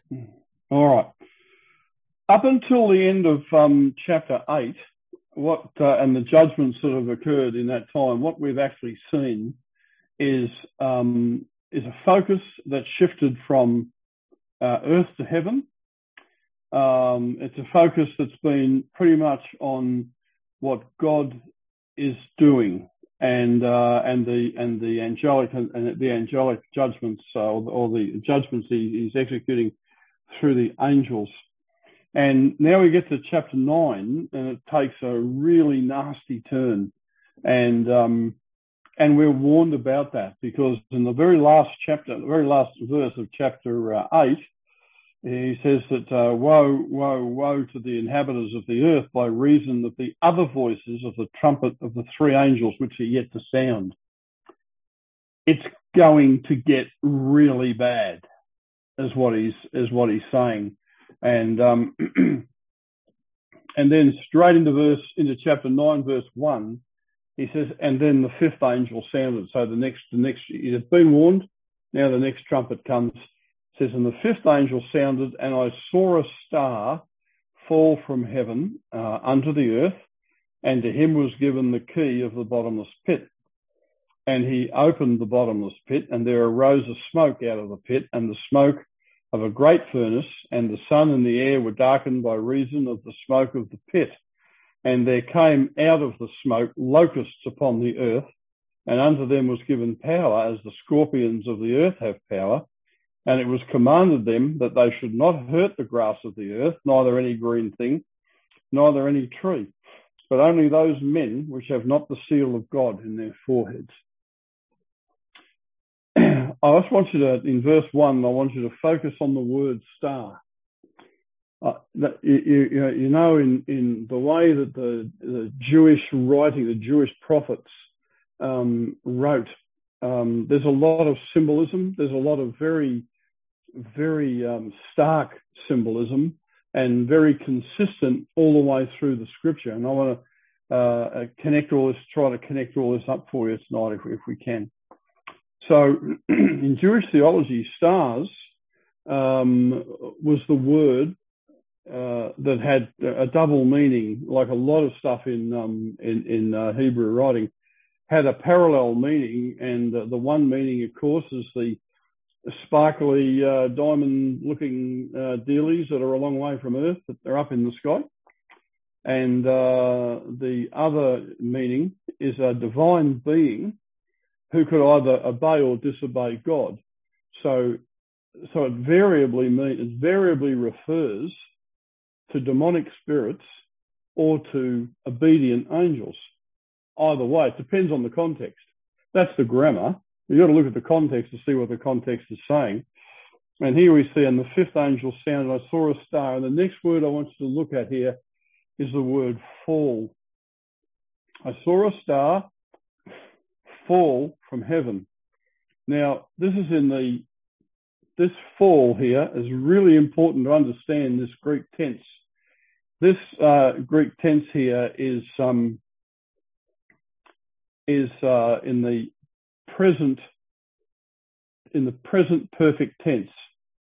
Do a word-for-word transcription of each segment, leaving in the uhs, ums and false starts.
All right. Up until the end of um, chapter eight, what uh, and the judgments that have occurred in that time, what we've actually seen is um, is a focus that shifted from uh, earth to heaven. Um, it's a focus that's been pretty much on what God is doing, and uh, and the and the angelic and the angelic judgments, uh, or the judgments he, he's executing through the angels. And now we get to chapter nine, and it takes a really nasty turn, and um, and we're warned about that, because in the very last chapter, the very last verse of chapter uh, eight, he says that uh, woe, woe, woe to the inhabitants of the earth by reason of the other voices of the trumpet of the three angels which are yet to sound. It's going to get really bad, is what he's is what he's saying. And um, and then straight into verse into chapter nine, verse one, he says, and then the fifth angel sounded. So the next the next it had been warned. Now the next trumpet comes. It says, and the fifth angel sounded, and I saw a star fall from heaven uh, unto the earth, and to him was given the key of the bottomless pit. And he opened the bottomless pit, and there arose a smoke out of the pit, and the smoke of a great furnace, and the sun and the air were darkened by reason of the smoke of the pit. And there came out of the smoke locusts upon the earth, and unto them was given power, as the scorpions of the earth have power. And it was commanded them that they should not hurt the grass of the earth, neither any green thing, neither any tree, but only those men which have not the seal of God in their foreheads. I just want you to, in verse one, I want you to focus on the word star. Uh, that, you, you, you know, in, in the way that the, the Jewish writing, the Jewish prophets um, wrote, um, there's a lot of symbolism. There's a lot of very, very um, stark symbolism, and very consistent all the way through the scripture. And I want to uh, connect all this, try to connect all this up for you tonight if, if we can. So in Jewish theology, stars um, was the word uh, that had a double meaning, like a lot of stuff in um, in, in uh, Hebrew writing, had a parallel meaning. And uh, the one meaning, of course, is the sparkly uh, diamond-looking uh, dealies that are a long way from Earth, that they're up in the sky. And uh, the other meaning is a divine being who could either obey or disobey God. So, so it variably means, it variably refers to demonic spirits or to obedient angels. Either way, it depends on the context. That's the grammar. You've got to look at the context to see what the context is saying. And here we see, and the fifth angel sounded, I saw a star. And the next word I want you to look at here is the word fall. I saw a star fall from heaven. Now, this is in the, this fall here is really important to understand this Greek tense. This uh, Greek tense here is um, is uh, in the present, in the present perfect tense.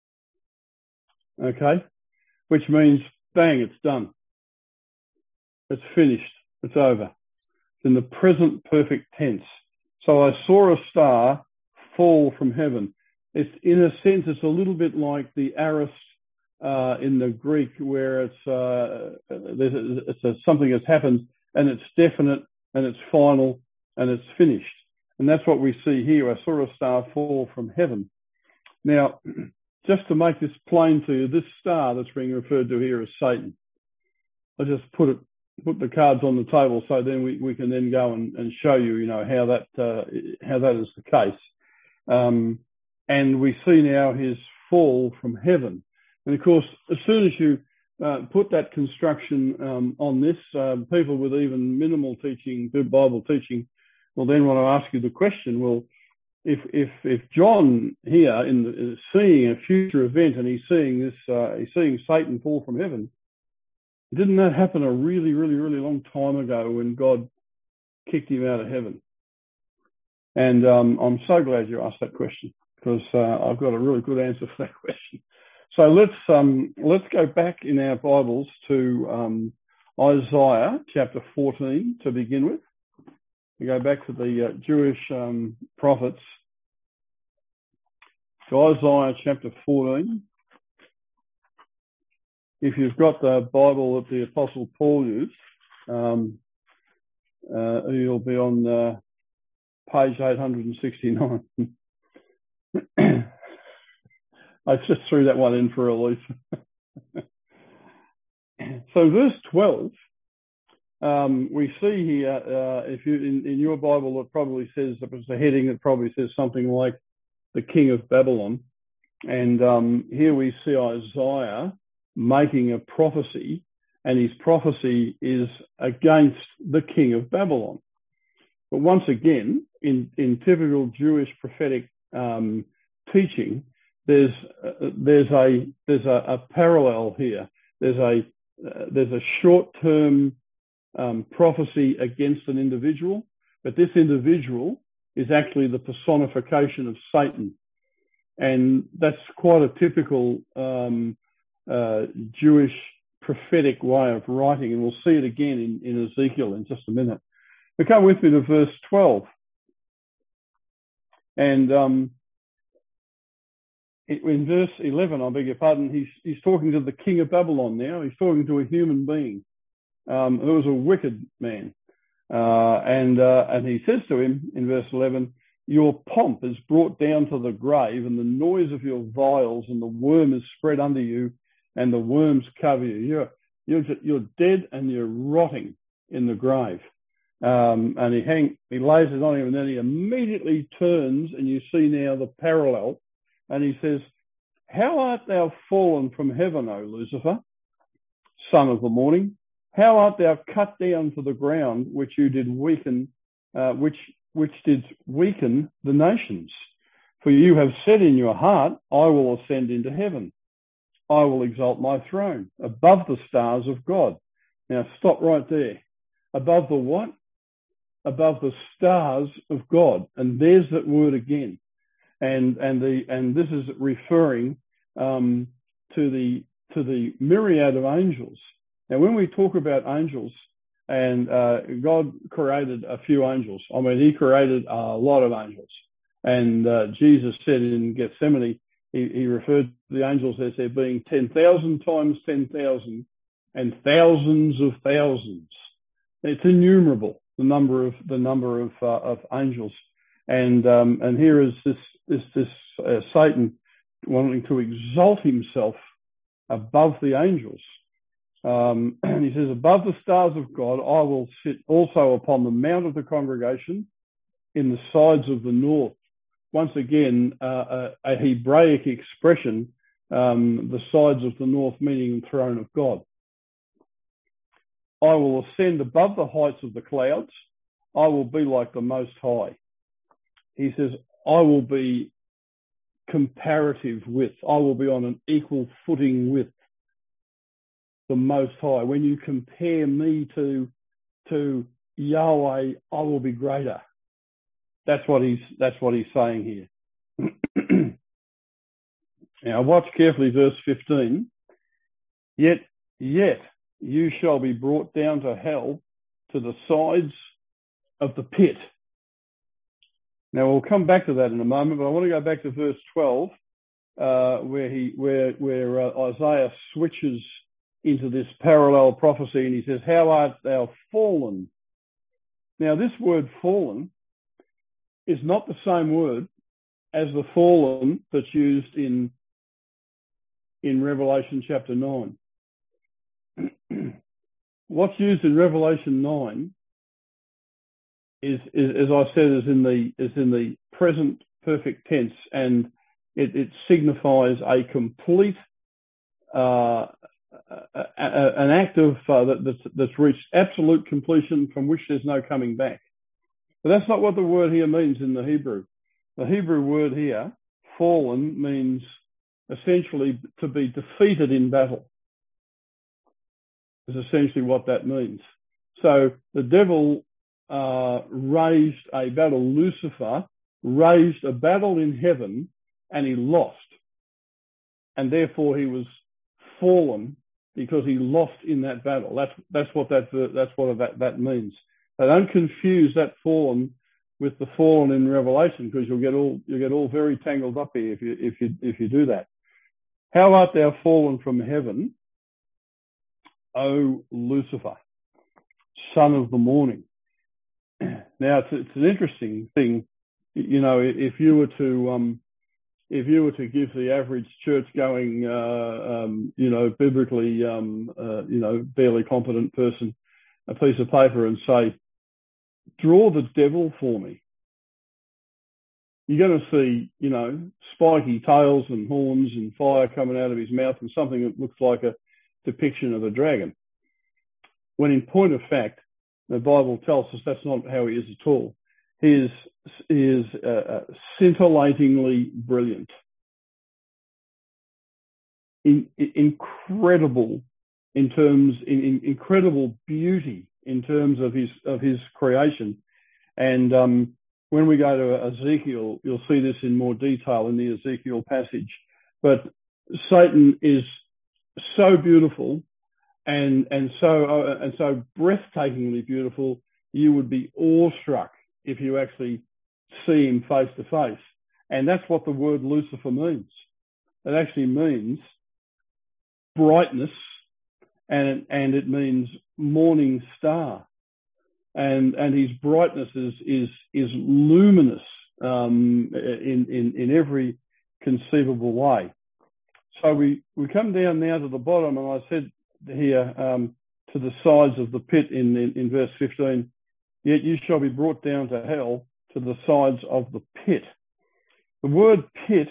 Okay, which means bang, it's done. It's finished. It's over. It's in the present perfect tense. So I saw a star fall from heaven. It's, in a sense, it's a little bit like the aorist uh, in the Greek, where it's, uh, it's a, something that's happened and it's definite and it's final and it's finished. And that's what we see here. I saw a star fall from heaven. Now, just to make this plain to you, this star that's being referred to here is Satan. I just put it, put the cards on the table, so then we, we can then go and, and show you, you know, how that uh, how that is the case. Um, and we see now his fall from heaven. And of course, as soon as you uh, put that construction um, on this, uh, people with even minimal teaching, good Bible teaching, will then want to ask you the question: well, if if if John here in the, is seeing a future event and he's seeing this, uh, he's seeing Satan fall from heaven, didn't that happen a really, really, really long time ago when God kicked him out of heaven? And um, I'm so glad you asked that question, because uh, I've got a really good answer for that question. So let's um, let's go back in our Bibles to um, Isaiah chapter fourteen to begin with. We go back to the uh, Jewish um, prophets. To Isaiah chapter fourteen. If you've got the Bible that the Apostle Paul used, um, uh, you'll be on uh, page eight hundred sixty-nine. I just threw that one in for a relief. So verse twelve, um, we see here, uh, if you in, in your Bible, it probably says, it was a heading that probably says something like the King of Babylon. And um, here we see Isaiah making a prophecy, and his prophecy is against the King of Babylon. But once again, in, in typical Jewish prophetic um, teaching, there's uh, there's a there's a, a parallel here. There's a uh, there's a short-term um, prophecy against an individual, but this individual is actually the personification of Satan, and that's quite a typical um, uh, Jewish prophetic way of writing, and we'll see it again in, in Ezekiel in just a minute. But come with me to verse twelve, and um, in verse eleven, I beg your pardon, he's, he's talking to the king of Babylon now. He's talking to a human being um, who was a wicked man. Uh, and, uh, and he says to him in verse eleven, "Your pomp is brought down to the grave, and the noise of your vials, and the worm is spread under you, and the worms cover you. You're, you're, you're dead and you're rotting in the grave." Um, and he hang, he lays it on him, and then he immediately turns, and you see now the parallel. And he says, "How art thou fallen from heaven, O Lucifer, son of the morning? How art thou cut down to the ground, which you did weaken, uh, which which did weaken the nations? For you have said in your heart, I will ascend into heaven. I will exalt my throne above the stars of God." Now stop right there. Above the what? Above the stars of God. And there's that word again. And and the and this is referring um, to the to the myriad of angels. Now, when we talk about angels, and uh, God created a few angels. I mean, He created a lot of angels. And uh, Jesus said in Gethsemane, he, he referred to the angels as there being ten thousand times ten thousand, and thousands of thousands. It's innumerable, the number of the number of uh, of angels. And um, and here is this this this uh, Satan wanting to exalt himself above the angels. Um, and he says, "Above the stars of God, I will sit also upon the mount of the congregation in the sides of the north." Once again, uh, a, a Hebraic expression, um, the sides of the north, meaning the throne of God. "I will ascend above the heights of the clouds. I will be like the Most High." He says, I will be comparative with, I will be on an equal footing with the Most High. When you compare me to, to Yahweh, I will be greater. That's what he's, that's what he's saying here. Now watch carefully verse fifteen. Yet, yet you shall be brought down to hell, to the sides of the pit. Now we'll come back to that in a moment, but I want to go back to verse twelve, uh, where he, where, where uh, Isaiah switches into this parallel prophecy, and he says, "How art thou fallen?" Now this word "fallen" is not the same word as the fallen that's used in in Revelation chapter nine. What's used in Revelation nine is, is, as I said, is in the is in the present perfect tense, and it, it signifies a complete, uh, a, a, an act of uh, that, that's, that's reached absolute completion from which there's no coming back. But that's not what the word here means in the Hebrew. The Hebrew word here, fallen, means essentially to be defeated in battle. Is essentially what that means. So the devil uh, raised a battle. Lucifer raised a battle in heaven, and he lost. and therefore he was fallen because he lost in that battle. That's that's what that that's what that that means. So don't confuse that fallen with the fallen in Revelation, because you'll get all you'll get all very tangled up here if you if you if you do that. How art thou fallen from heaven, O Lucifer, son of the morning? Now it's, it's an interesting thing, you know. If you were to um, if you were to give the average church-going, uh, um, you know, biblically, um, uh, you know, barely competent person a piece of paper and say, draw the devil for me, you're going to see, you know, spiky tails and horns and fire coming out of his mouth and something that looks like a depiction of a dragon. When in point of fact, the Bible tells us that's not how he is at all. He is, he is uh, scintillatingly brilliant, in, in, incredible in terms, in, in incredible beauty in terms of his of his creation. And um, when we go to Ezekiel, you'll see this in more detail in the Ezekiel passage. But Satan is so beautiful and and so uh, and so breathtakingly beautiful, you would be awestruck if you actually see him face to face. And that's what the word Lucifer means. It actually means brightness, and and it means morning star. And and his brightness is is is luminous um, in, in in every conceivable way. So we, we come down now to the bottom, and I said here um, to the sides of the pit in, in, in verse fifteen, yet you shall be brought down to hell, to the sides of the pit. The word pit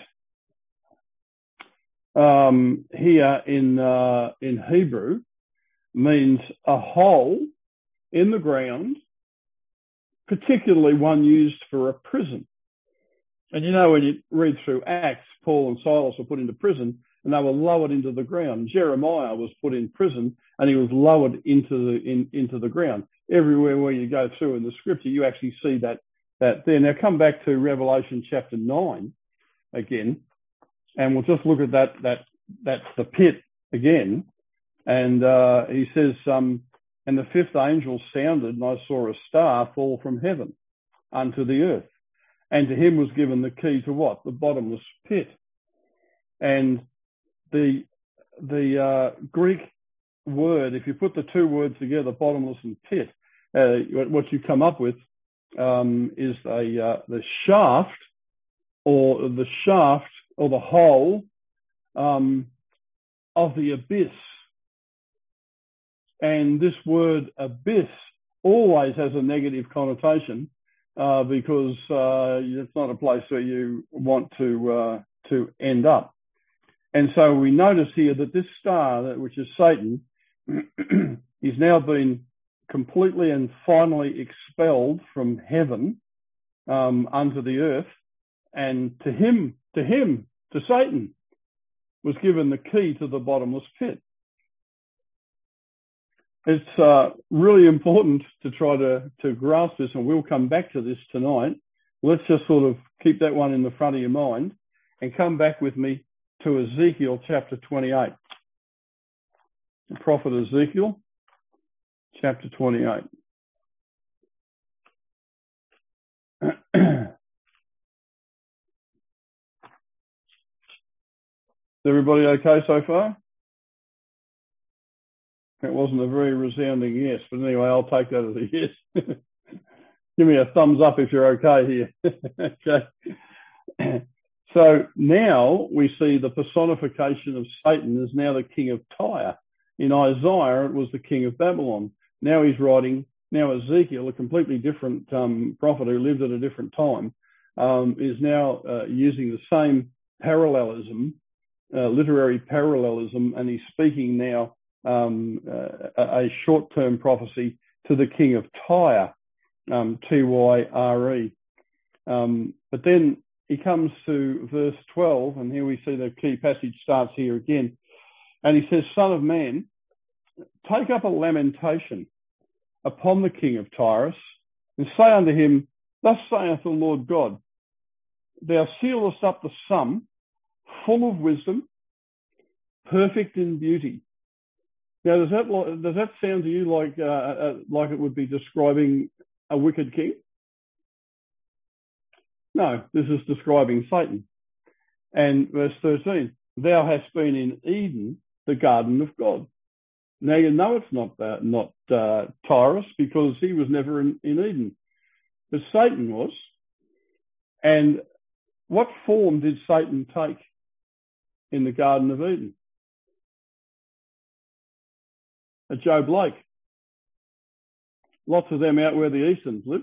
um, here in uh, in Hebrew means a hole in the ground, particularly one used for a prison. And you know, when you read through Acts, Paul and Silas were put into prison and they were lowered into the ground. Jeremiah was put in prison and he was lowered into the in, into the ground. Everywhere where you go through in the scripture, you actually see that that there. Now come back to Revelation chapter nine again, and we'll just look at that that that's the pit again. And uh, he says, um, and the fifth angel sounded, and I saw a star fall from heaven unto the earth. And to him was given the key to what? The bottomless pit. And the the uh, Greek word, if you put the two words together, bottomless and pit, uh, what you come up with um, is a uh, the shaft, or the shaft, or the hole um, of the abyss. And this word abyss always has a negative connotation, uh, because uh, it's not a place where you want to uh, to end up. And so we notice here that this star, which is Satan, is now been completely and finally expelled from heaven um, unto the earth. And to him, to him, to Satan, was given the key to the bottomless pit. It's uh, really important to try to, to grasp this, and we'll come back to this tonight. Let's just sort of keep that one in the front of your mind and come back with me to Ezekiel chapter twenty-eight. The prophet Ezekiel chapter twenty-eight. Is everybody okay so far? It wasn't a very resounding yes, but anyway, I'll take that as a yes. Give me a thumbs up if you're okay here. Okay. So now we see the personification of Satan is now the king of Tyre. In Isaiah, it was the king of Babylon. Now he's writing, now Ezekiel, a completely different um, prophet who lived at a different time, um, is now uh, using the same parallelism, uh, literary parallelism, and he's speaking now um, uh, a short-term prophecy to the king of Tyre, um, T Y R E. Um, but then he comes to verse twelve, and here we see the key passage starts here again. And he says, Son of man, take up a lamentation upon the king of Tyrus, and say unto him, Thus saith the Lord God, Thou sealest up the sum, full of wisdom, perfect in beauty. Now, does that does that sound to you like uh, uh, like it would be describing a wicked king? No, this is describing Satan. And verse thirteen, thou hast been in Eden, the garden of God. Now, you know it's not uh, not uh, Tyrus, because he was never in, in Eden. But Satan was. And what form did Satan take in the Garden of Eden? A Joe Blake. Lots of them out where the Easterns live.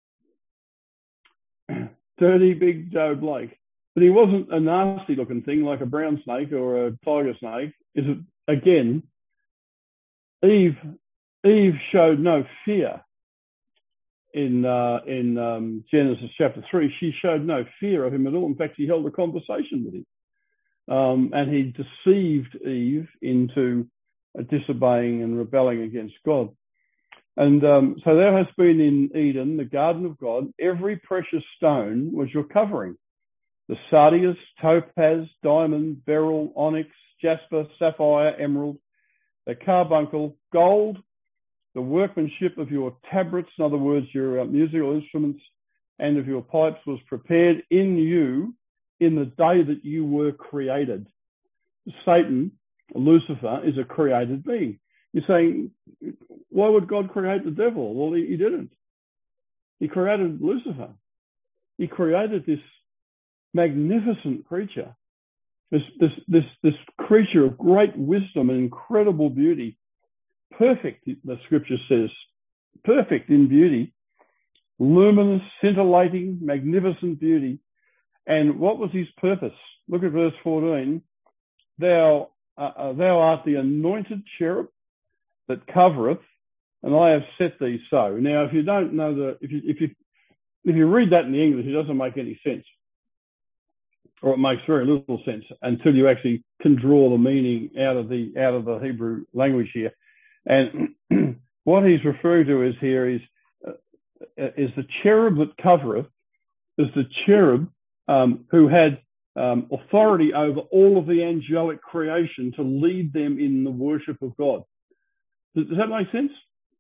Dirty, big Joe Blake. But he wasn't a nasty looking thing like a brown snake or a tiger snake. Is it, again, Eve, Eve showed no fear in uh, in um, Genesis chapter three. She showed no fear of him at all. In fact, she held a conversation with him. Um, and he deceived Eve into uh, disobeying and rebelling against God. And um, so thou hast been in Eden, the garden of God. Every precious stone was your covering. The sardius, topaz, diamond, beryl, onyx, jasper, sapphire, emerald, the carbuncle, gold, the workmanship of your tabrets, in other words, your uh, musical instruments, and of your pipes was prepared in you in the day that you were created. Satan, Lucifer, is a created being. You're saying, why would God create the devil? Well, he, he didn't. He created Lucifer. He created this magnificent creature, this, this, this, this creature of great wisdom and incredible beauty, perfect, the scripture says, perfect in beauty, luminous, scintillating, magnificent beauty. And what was his purpose? Look at verse fourteen. Thou, uh, thou art the anointed cherub that covereth, and I have set thee so. Now, if you don't know the, if you, if you, if you read that in the English, it doesn't make any sense, or it makes very little sense until you actually can draw the meaning out of the out of the Hebrew language here. And what he's referring to is here is uh, is the cherub that covereth, is the cherub um, who had um, authority over all of the angelic creation to lead them in the worship of God. Does, does that make sense?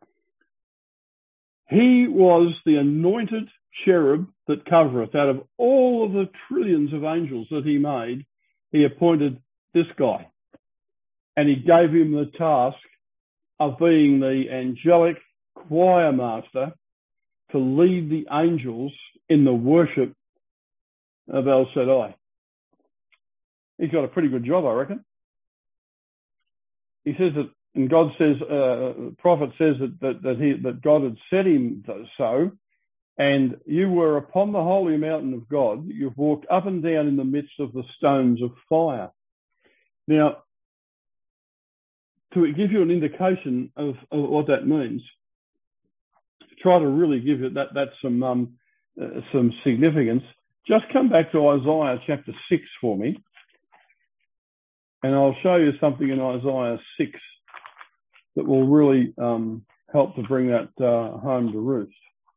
He was the anointed cherub that covereth. Out of all of the trillions of angels that he made, he appointed this guy. And he gave him the task of being the angelic choir master to lead the angels in the worship of El Shaddai. He's got a pretty good job, I reckon. He says that, and God says, uh, the prophet says that, that, that, he, that God had set him so, and you were upon the holy mountain of God. You've walked up and down in the midst of the stones of fire. Now, to give you an indication of, of what that means, try to really give it that, that some, um, uh, some significance. Just come back to Isaiah chapter six for me, and I'll show you something in Isaiah six that will really um, help to bring that uh, home to roost.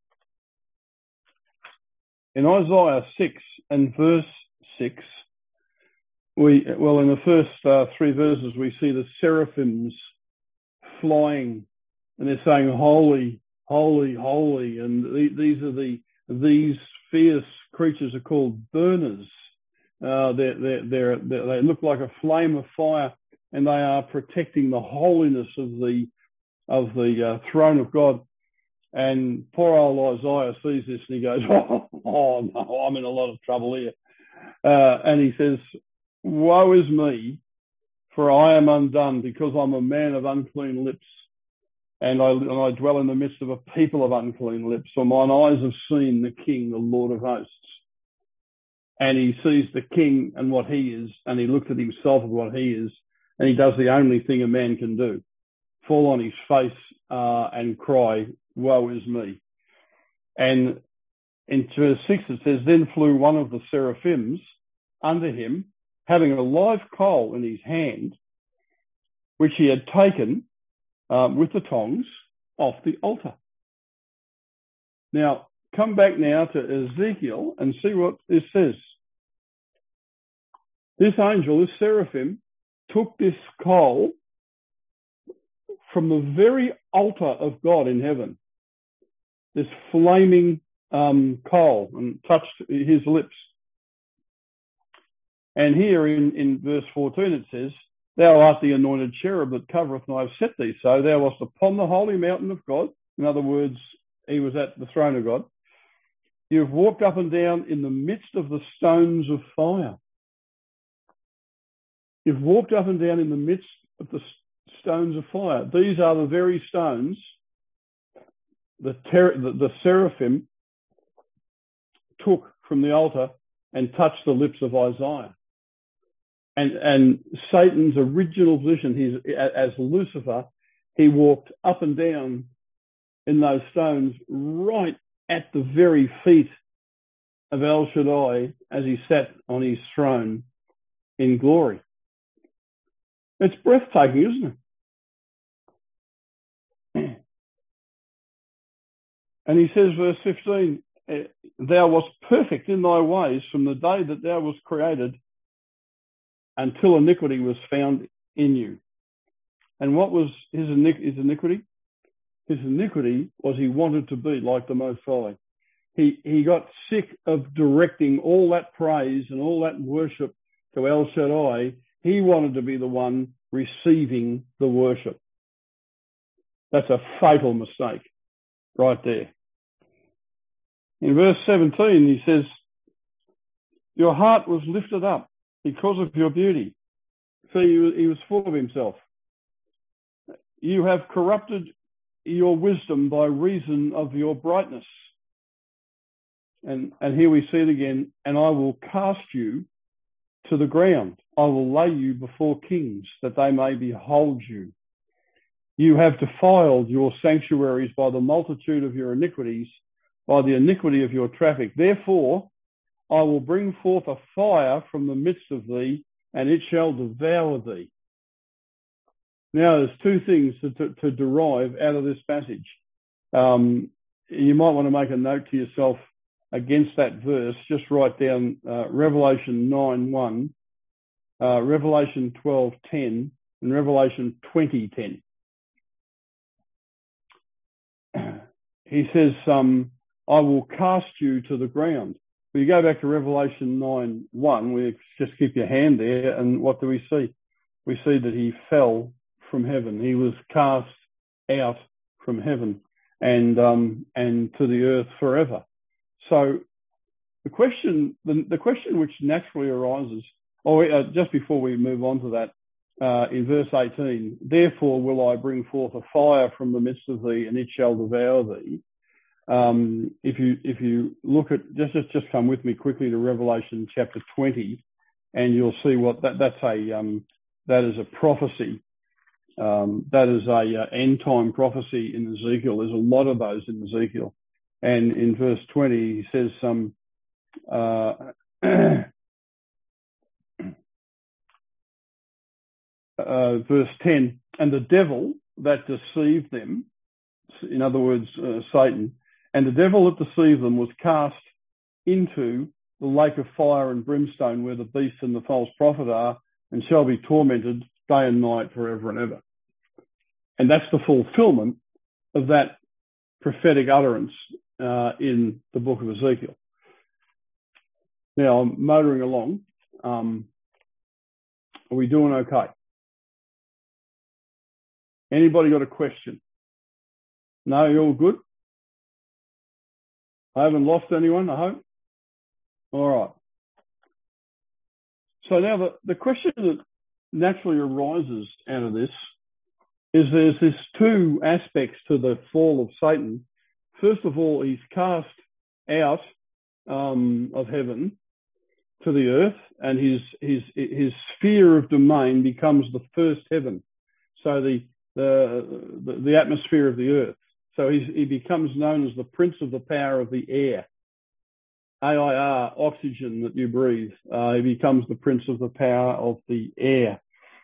In Isaiah six and verse six, we, well, in the first uh, three verses, we see the seraphims flying, and they're saying, holy, holy, holy. And the, these are the, these fierce creatures are called burners. Uh, they're, they're, they're, they're, they look like a flame of fire, and they are protecting the holiness of the, of the uh, throne of God. And poor old Isaiah sees this and he goes, oh, oh no, I'm in a lot of trouble here. Uh, and he says, woe is me, for I am undone, because I'm a man of unclean lips, and I, and I dwell in the midst of a people of unclean lips. For mine eyes have seen the King, the Lord of hosts. And he sees the King and what he is, and he looks at himself and what he is, and he does the only thing a man can do, fall on his face uh, and cry, woe is me. And in verse six it says, then flew one of the seraphims unto him, having a live coal in his hand, which he had taken um, with the tongs off the altar. Now, come back now to Ezekiel and see what this says. This angel, this seraphim, took this coal from the very altar of God in heaven, this flaming um, coal, and touched his lips. And here in, in verse fourteen it says, "Thou art the anointed cherub that covereth, and I have set thee so. Thou wast upon the holy mountain of God." In other words, he was at the throne of God. "You have walked up and down in the midst of the stones of fire." You've walked up and down in the midst of the stones of fire. These are the very stones the, ter- the, the seraphim took from the altar and touched the lips of Isaiah. And, and Satan's original position, he's, as Lucifer, he walked up and down in those stones right at the very feet of El Shaddai as he sat on his throne in glory. It's breathtaking, isn't it? And he says, verse fifteen, "Thou wast perfect in thy ways from the day that thou wast created until iniquity was found in you." And what was his, his iniquity? His iniquity was he wanted to be like the Most High. He, he got sick of directing all that praise and all that worship to El Shaddai. He wanted to be the one receiving the worship. That's a fatal mistake right there. In verse seventeen, he says, "Your heart was lifted up because of your beauty." So he was, he was full of himself. "You have corrupted your wisdom by reason of your brightness." And, and here we see it again. "And I will cast you to the ground. I will lay you before kings, that they may behold you. You have defiled your sanctuaries by the multitude of your iniquities, by the iniquity of your traffic. Therefore, I will bring forth a fire from the midst of thee, and it shall devour thee." Now, there's two things to, to, to derive out of this passage. Um, you might want to make a note to yourself against that verse. Just write down uh, Revelation nine one, uh, Revelation twelve ten, and Revelation twenty ten. He says, um, "I will cast you to the ground." When you go back to Revelation nine one, we just keep your hand there, and what do we see? We see that he fell from heaven. He was cast out from heaven and um, and to the earth forever. So the question, the, the question which naturally arises, or uh, just before we move on to that, uh, in verse eighteen, "Therefore will I bring forth a fire from the midst of thee, and it shall devour thee." Um, if you if you look at just, just just come with me quickly to Revelation chapter twenty, and you'll see what that that's a um, that is a prophecy. Um, that is a uh, end time prophecy in Ezekiel. There's a lot of those in Ezekiel. And in verse twenty, he says, um, uh, uh, verse ten, "And the devil that deceived them," in other words, uh, Satan, "and the devil that deceived them was cast into the lake of fire and brimstone, where the beast and the false prophet are, and shall be tormented day and night forever and ever." And that's the fulfillment of that prophetic utterance uh, in the book of Ezekiel. Now, I'm motoring along. Um, are we doing okay? Anybody got a question? No, you're all good? I haven't lost anyone, I hope? All right. So now the, the question that naturally arises out of this is there's this two aspects to the fall of Satan. First of all, he's cast out um, of heaven to the earth, and his his his sphere of domain becomes the first heaven. So the the the, the atmosphere of the earth. So he's, he becomes known as the prince of the power of the air. A I R, oxygen that you breathe. Uh, he becomes the prince of the power of the air.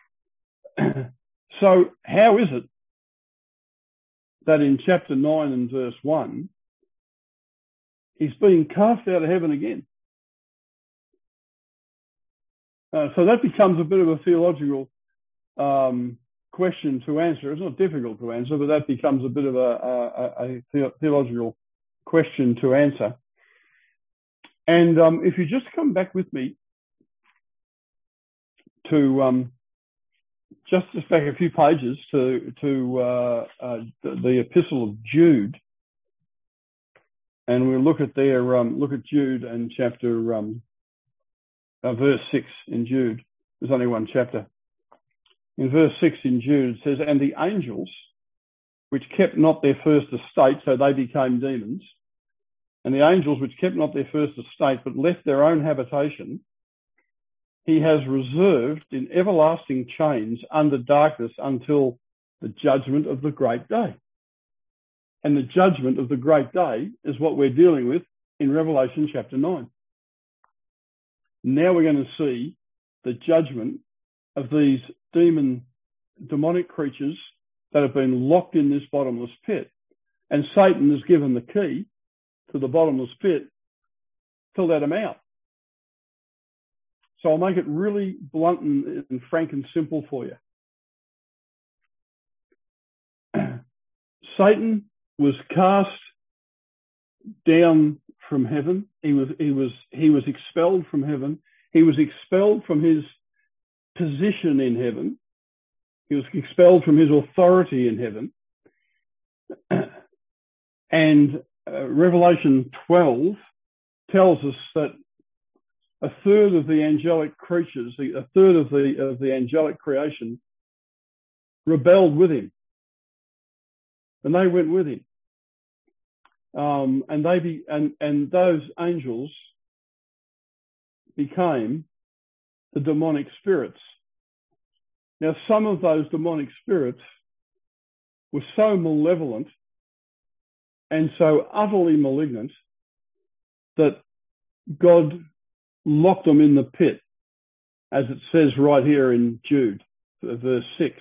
So how is it that in chapter nine and verse one, he's being cast out of heaven again? Uh, so that becomes a bit of a theological um, question to answer. It's not difficult to answer, but that becomes a bit of a, a, a theological question to answer. And um, if you just come back with me to um, just, just back a few pages to, to uh, uh, the, the Epistle of Jude, and we'll look at there, um, look at Jude and chapter, um, uh, verse six in Jude. There's only one chapter. In verse six in Jude, it says, "And the angels, which kept not their first estate," so they became demons, "and the angels which kept not their first estate, but left their own habitation, he has reserved in everlasting chains under darkness until the judgment of the great day." And the judgment of the great day is what we're dealing with in Revelation chapter nine. Now we're going to see the judgment of these demon, demonic creatures that have been locked in this bottomless pit. And Satan is given the key to the bottomless pit to let them out. So I'll make it really blunt and, and frank and simple for you. Satan was cast down from heaven. He was, he was, he was expelled from heaven. He was expelled from his position in heaven. He was expelled from his authority in heaven. And uh, Revelation twelve tells us that a third of the angelic creatures, a third of the of the angelic creation, rebelled with him, and they went with him. Um, and they be, and and those angels became the demonic spirits. Now, some of those demonic spirits were so malevolent and so utterly malignant that God locked them in the pit, as it says right here in Jude, verse six.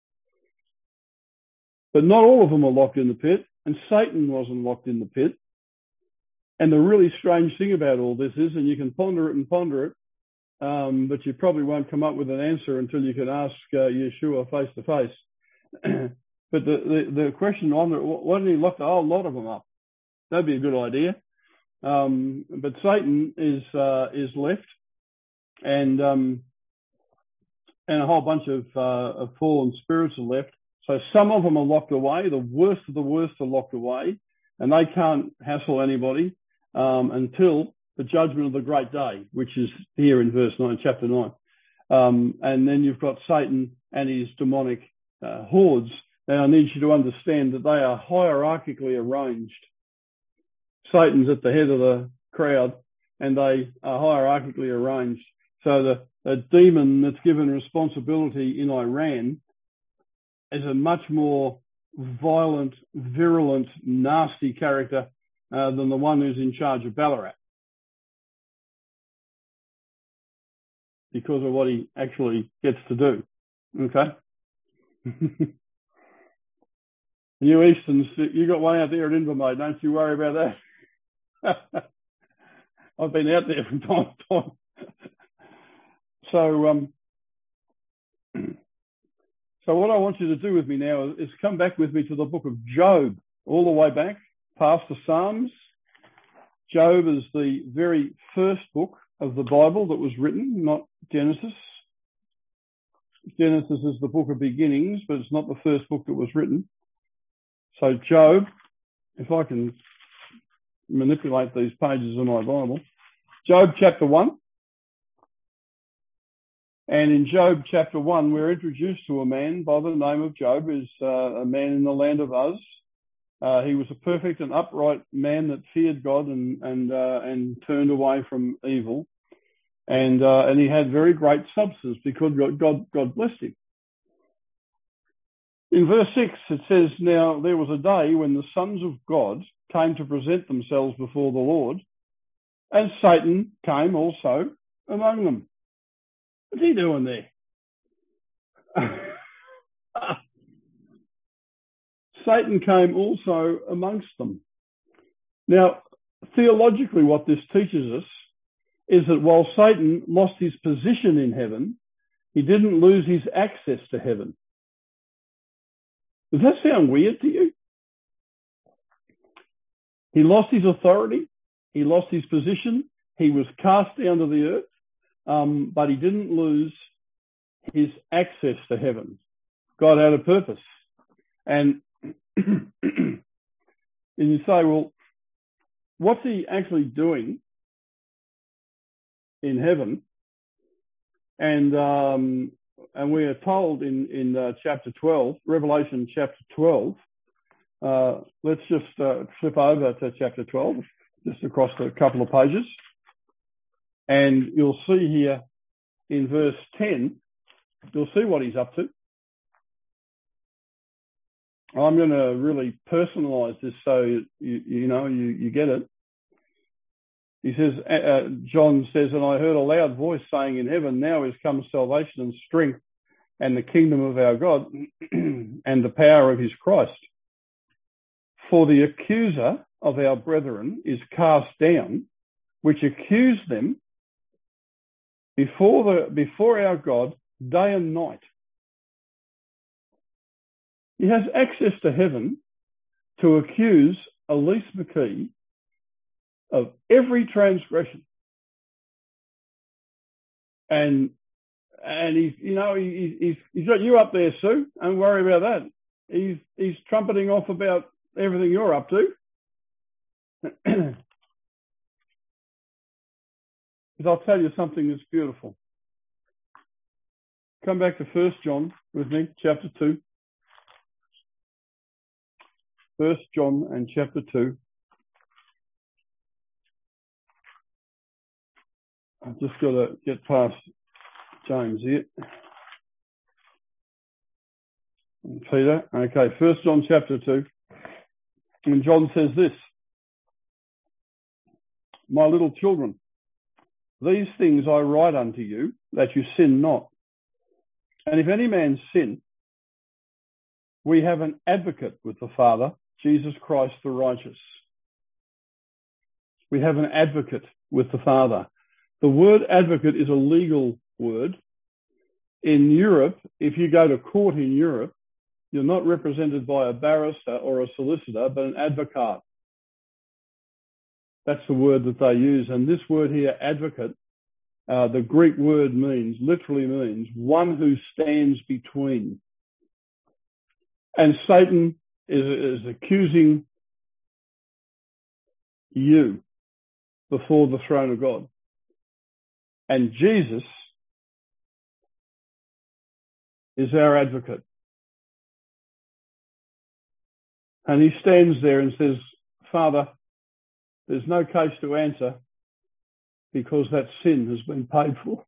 But not all of them are locked in the pit, and Satan wasn't locked in the pit. And the really strange thing about all this is, and you can ponder it and ponder it, um, but you probably won't come up with an answer until you can ask uh, Yeshua face to face. But the, the, the question on it, why didn't he lock a whole lot of them up? That'd be a good idea. Um, but Satan is uh, is left, and um, and a whole bunch of, uh, of fallen spirits are left. So some of them are locked away. The worst of the worst are locked away, and they can't hassle anybody um, until the judgment of the great day, which is here in verse nine, chapter nine. Um, and then you've got Satan and his demonic uh, hordes. Now, I need you to understand that they are hierarchically arranged. Satan's at the head of the crowd, and they are hierarchically arranged. So the, the demon that's given responsibility in Iran is a much more violent, virulent, nasty character uh, than the one who's in charge of Ballarat, because of what he actually gets to do. Okay? You Easterns, you got one out there at Invermaid, don't you worry about that. I've been out there from time to time. So, um, so what I want you to do with me now is come back with me to the book of Job, all the way back, past the Psalms. Job is the very first book of the Bible that was written, not Genesis. Genesis is the book of beginnings, but it's not the first book that was written. So Job, if I can manipulate these pages in my Bible, Job chapter one. And in Job chapter one, we're introduced to a man by the name of Job, who's uh, a man in the land of Uz. Uh, he was a perfect and upright man that feared God and and uh, and turned away from evil. And uh, and he had very great substance because God God blessed him. In verse six, it says, "Now there was a day when the sons of God came to present themselves before the Lord, and Satan came also among them." What's he doing there? Satan came also amongst them. Now, theologically, what this teaches us is that while Satan lost his position in heaven, He didn't lose his access to heaven. Does that sound weird to you? He lost his authority. He lost his position. He was cast down to the earth, um, but he didn't lose his access to heaven. God had a purpose. And, and you say, well, what's he actually doing in heaven? And um, and we are told in, in uh, chapter twelve, Revelation chapter twelve, uh, let's just uh, flip over to chapter twelve, just across a couple of pages. And you'll see here in verse ten, you'll see what he's up to. I'm going to really personalise this so you, you know, you, you get it. He says, uh, John says, and I heard a loud voice saying in heaven, now is come salvation and strength and the kingdom of our God and the power of his Christ. For the accuser of our brethren is cast down, which accused them before the before our God day and night. He has access to heaven to accuse Elise McKee of every transgression. And and he's, you know, he, he's, he's got you up there, Sue. Don't worry about that. He's, he's trumpeting off about everything you're up to. Because I'll tell you something that's beautiful. Come back to First John with me, chapter two. First John and chapter two. I've just got to get past James here. And Peter. Okay, First John chapter two. And John says this, my little children, these things I write unto you, that you sin not. And if any man sin, we have an advocate with the Father, Jesus Christ the righteous. We have an advocate with the Father. The word advocate is a legal word. In Europe, if you go to court in Europe, you're not represented by a barrister or a solicitor, but an advocate. That's the word that they use. And this word here, advocate, uh, the Greek word means, literally means, one who stands between. And Satan is, is accusing you before the throne of God. And Jesus is our advocate. And he stands there and says, Father, there's no case to answer because that sin has been paid for.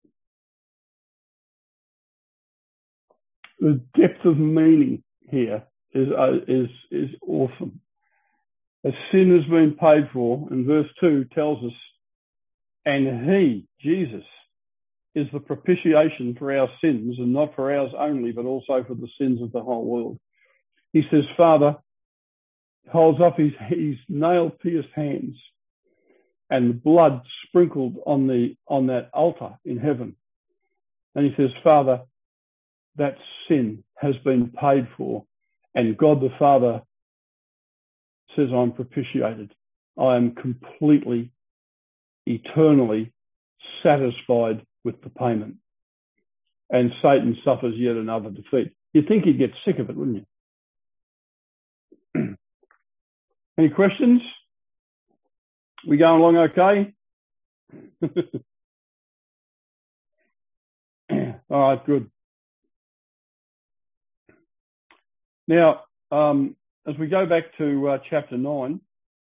The depth of meaning here is, uh, is, is awesome. A sin has been paid for, and verse two tells us, and he, Jesus, is the propitiation for our sins, and not for ours only, but also for the sins of the whole world. He says, Father, holds up his, his nail-pierced hands and the blood sprinkled on the on that altar in heaven. And he says, Father, that sin has been paid for. And God the Father says, I'm propitiated. I am completely, eternally satisfied with the payment. And Satan suffers yet another defeat. You'd think he'd get sick of it, wouldn't you? Any questions? We going along okay? All right, good. Now, um, as we go back to uh, chapter nine,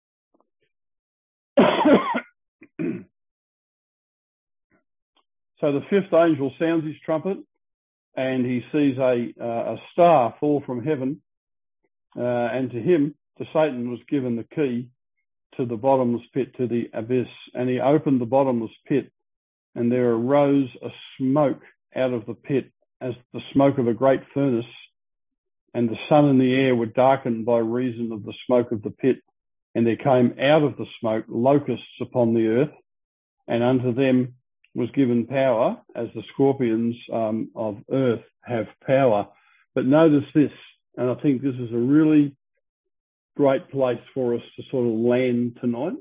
so the fifth angel sounds his trumpet, and he sees a, uh, a star fall from heaven, uh, and to him, to Satan, was given the key to the bottomless pit, to the abyss. And he opened the bottomless pit, and there arose a smoke out of the pit as the smoke of a great furnace, and the sun and the air were darkened by reason of the smoke of the pit. And there came out of the smoke locusts upon the earth, and unto them was given power, as the scorpions um, of earth have power. But notice this, and I think this is a really great place for us to sort of land tonight.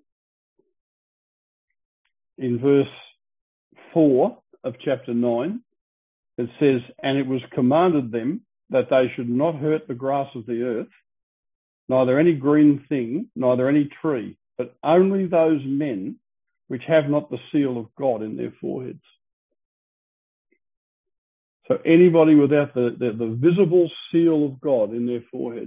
In verse four of chapter nine, it says, "And it was commanded them that they should not hurt the grass of the earth, neither any green thing, neither any tree, but only those men which have not the seal of God in their foreheads." So anybody without the, the, the visible seal of God in their forehead,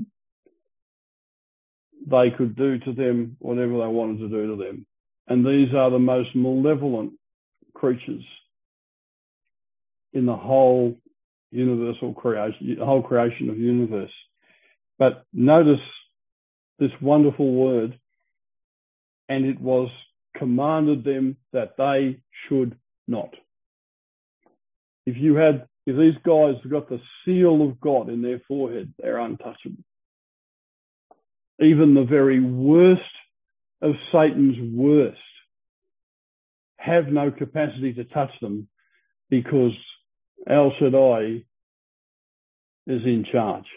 they could do to them whatever they wanted to do to them. And these are the most malevolent creatures in the whole universal creation, the whole creation of the universe. But notice this wonderful word, "and it was commanded them that they should not." If you had, if these guys have got the seal of God in their forehead, they're untouchable. Even the very worst of Satan's worst have no capacity to touch them, because El Shaddai is in charge.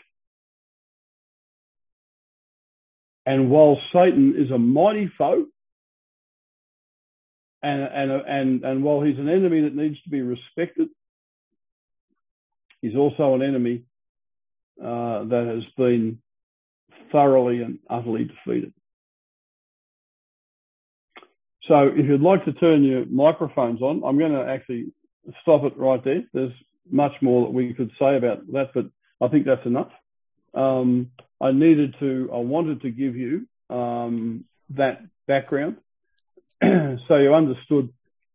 And while Satan is a mighty foe, and, and, and, and while he's an enemy that needs to be respected, he's also an enemy uh, that has been thoroughly and utterly defeated. So if you'd like to turn your microphones on, I'm going to actually stop it right there. There's much more that we could say about that, but I think that's enough. Um, I needed to, I wanted to give you um, that background so you understood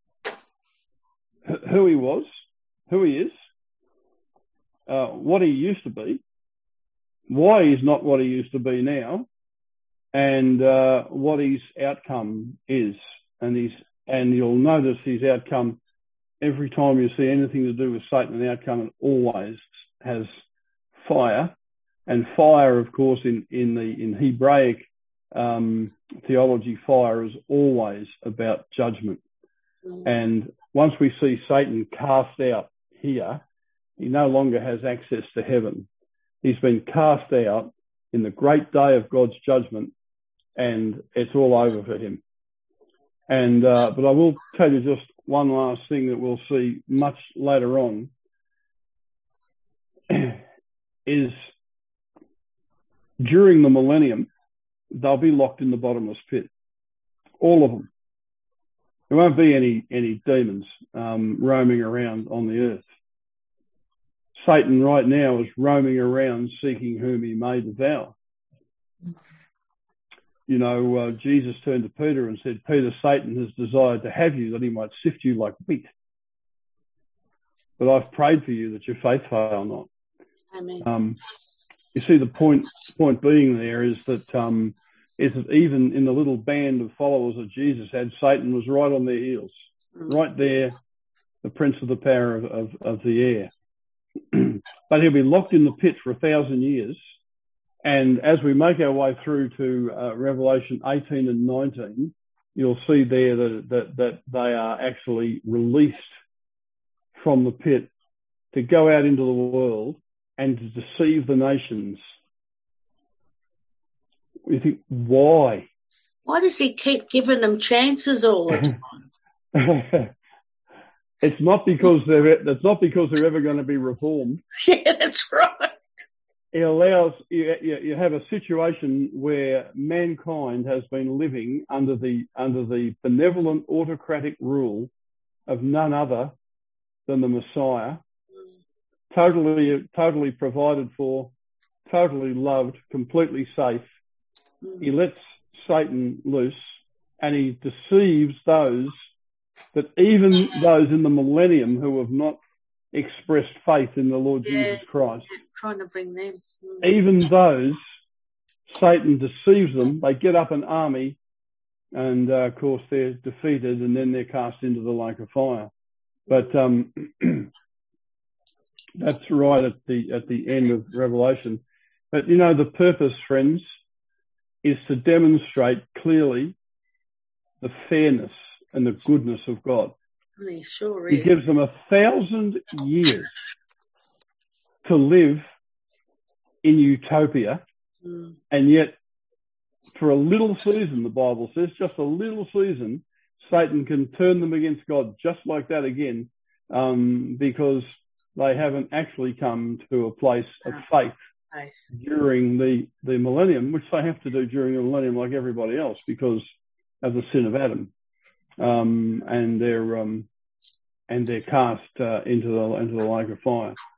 who he was, who he is, uh, what he used to be, why he's not what he used to be now, and uh, what his outcome is. And he's, and you'll notice his outcome every time you see anything to do with Satan. The outcome always has fire, and fire, of course, in in the in Hebraic um, theology, fire is always about judgment. Mm. And once we see Satan cast out here, he no longer has access to heaven. He's been cast out in the great day of God's judgment, and it's all over for him. And uh, but I will tell you just one last thing that we'll see much later on is during the millennium, they'll be locked in the bottomless pit, all of them. There won't be any any demons um, roaming around on the earth. Satan right now is roaming around seeking whom he may devour. You know, uh, Jesus turned to Peter and said, "Peter, Satan has desired to have you that he might sift you like wheat. But I've prayed for you that your faith fail not." Amen. Um, you see, the point point being there is that um, is that even in the little band of followers that Jesus had, Satan was right on their heels, mm. right there, the prince of the power of, of, of the air. But he'll be locked in the pit for a thousand years. And as we make our way through to uh, Revelation eighteen and nineteen, you'll see there that, that, that they are actually released from the pit to go out into the world and to deceive the nations. You think, why? Why does he keep giving them chances all the time? It's not because they're, it's not because they're ever going to be reformed. Yeah, that's right. It allows, you, you have a situation where mankind has been living under the, under the benevolent autocratic rule of none other than the Messiah, totally, totally provided for, totally loved, completely safe. He lets Satan loose and he deceives those that even those in the millennium who have not expressed faith in the Lord yeah, Jesus Christ, trying to bring them. even those, Satan deceives them. They get up an army, and uh, of course they're defeated, and then they're cast into the lake of fire. But um, that's right at the at the end of Revelation. But you know, the purpose, friends, is to demonstrate clearly the fairness and the goodness of God. He sure He is. gives them a thousand years to live in utopia, Mm. and yet for a little season, the Bible says, just a little season, Satan can turn them against God just like that again, um, because they haven't actually come to a place of faith Nice. during the, the millennium, which they have to do during the millennium like everybody else because of the sin of Adam. Um, and they're um, and they're cast uh, into the into the lake of fire.